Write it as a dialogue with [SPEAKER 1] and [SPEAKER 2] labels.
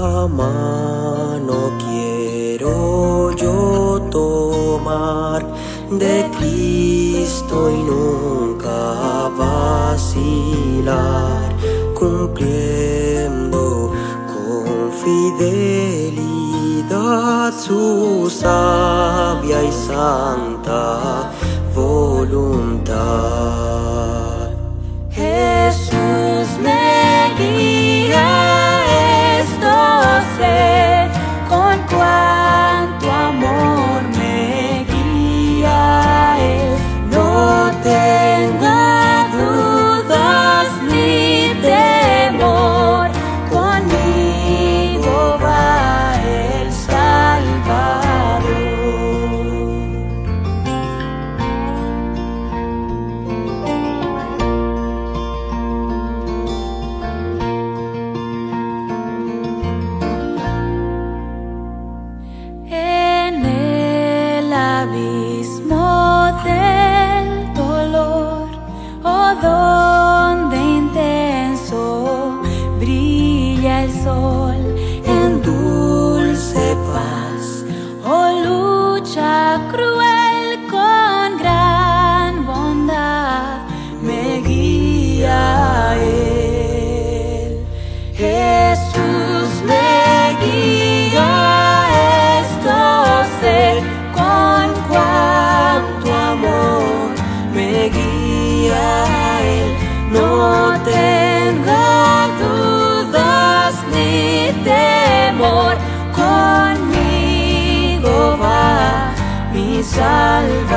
[SPEAKER 1] mano quiero yo tomar de Cristo y nunca vacilar, cumpliendo con fidelidad su sabia y santa voluntad.
[SPEAKER 2] Jesús me guía, esto sé, con cuánto amor me guía Él. No tenga dudas ni temor, conmigo va el Salvador. En el abismo del dolor, oh donde intenso brilla el sol, en dulce paz, oh lucha cruel, con gran bondad me guía Él. Jesús me guía, con cuánto amor me guía Él. No tenga dudas ni temor, conmigo va mi Salvador.